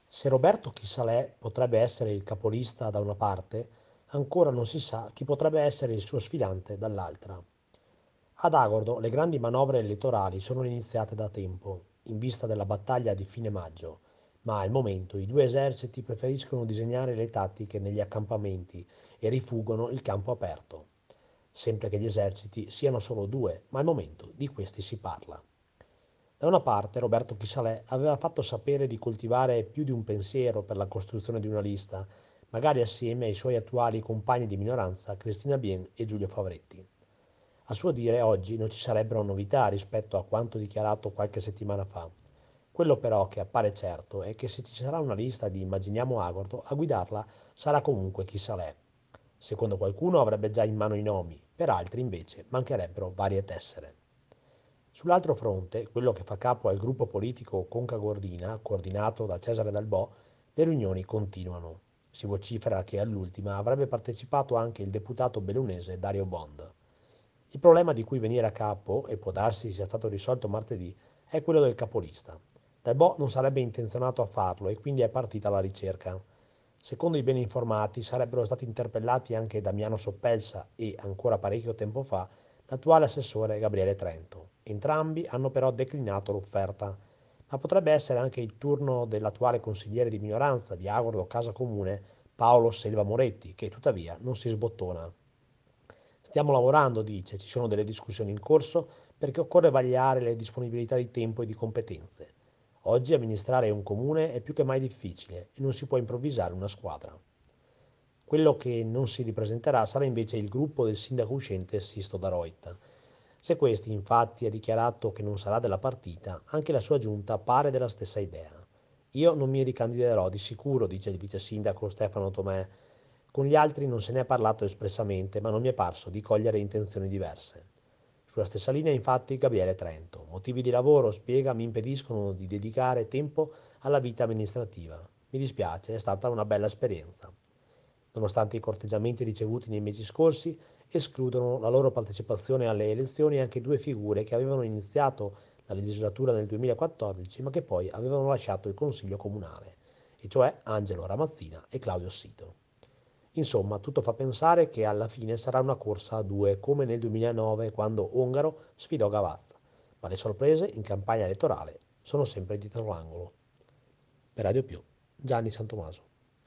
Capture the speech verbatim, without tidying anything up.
Se Roberto Chisalè potrebbe essere il capolista da una parte, ancora non si sa chi potrebbe essere il suo sfidante dall'altra. Ad Agordo le grandi manovre elettorali sono iniziate da tempo, in vista della battaglia di fine maggio, ma al momento i due eserciti preferiscono disegnare le tattiche negli accampamenti e rifuggono il campo aperto. Sempre che gli eserciti siano solo due, ma al momento di questi si parla. Da una parte Roberto Chisalè aveva fatto sapere di coltivare più di un pensiero per la costruzione di una lista, magari assieme ai suoi attuali compagni di minoranza Cristina Bien e Giulio Favretti. A suo dire oggi non ci sarebbero novità rispetto a quanto dichiarato qualche settimana fa. Quello però che appare certo è che se ci sarà una lista di Immaginiamo Agordo, a guidarla sarà comunque Chisalè. Secondo qualcuno avrebbe già in mano i nomi, per altri invece mancherebbero varie tessere. Sull'altro fronte, quello che fa capo al gruppo politico Conca Gordina, coordinato da Cesare Dalbò, le riunioni continuano. Si vocifera che all'ultima avrebbe partecipato anche il deputato bellunese Dario Bond. Il problema di cui venire a capo, e può darsi sia stato risolto martedì, è quello del capolista. Dalbò non sarebbe intenzionato a farlo e quindi è partita la ricerca. Secondo i bene informati sarebbero stati interpellati anche Damiano Soppelsa e, ancora parecchio tempo fa, l'attuale assessore Gabriele Trento. Entrambi hanno però declinato l'offerta, ma potrebbe essere anche il turno dell'attuale consigliere di minoranza di Agordo Casa Comune, Paolo Selva Moretti, che tuttavia non si sbottona. Stiamo lavorando, dice, ci sono delle discussioni in corso perché occorre vagliare le disponibilità di tempo e di competenze. Oggi amministrare un comune è più che mai difficile e non si può improvvisare una squadra. Quello che non si ripresenterà sarà invece il gruppo del sindaco uscente Sisto Daroit. Se questi infatti ha dichiarato che non sarà della partita, anche la sua giunta pare della stessa idea. Io non mi ricandiderò di sicuro, dice il vice sindaco Stefano Tomè. Con gli altri non se ne è parlato espressamente, ma non mi è parso di cogliere intenzioni diverse. Sulla stessa linea infatti Gabriele Trento. Motivi di lavoro, spiega, mi impediscono di dedicare tempo alla vita amministrativa. Mi dispiace, è stata una bella esperienza. Nonostante i corteggiamenti ricevuti nei mesi scorsi, escludono la loro partecipazione alle elezioni anche due figure che avevano iniziato la legislatura nel duemilaquattordici ma che poi avevano lasciato il Consiglio Comunale, e cioè Angelo Ramazzina e Claudio Sito. Insomma, tutto fa pensare che alla fine sarà una corsa a due, come nel duemilanove quando Ongaro sfidò Gavazza, ma le sorprese in campagna elettorale sono sempre dietro l'angolo. Per Radio Più, Gianni Santomaso.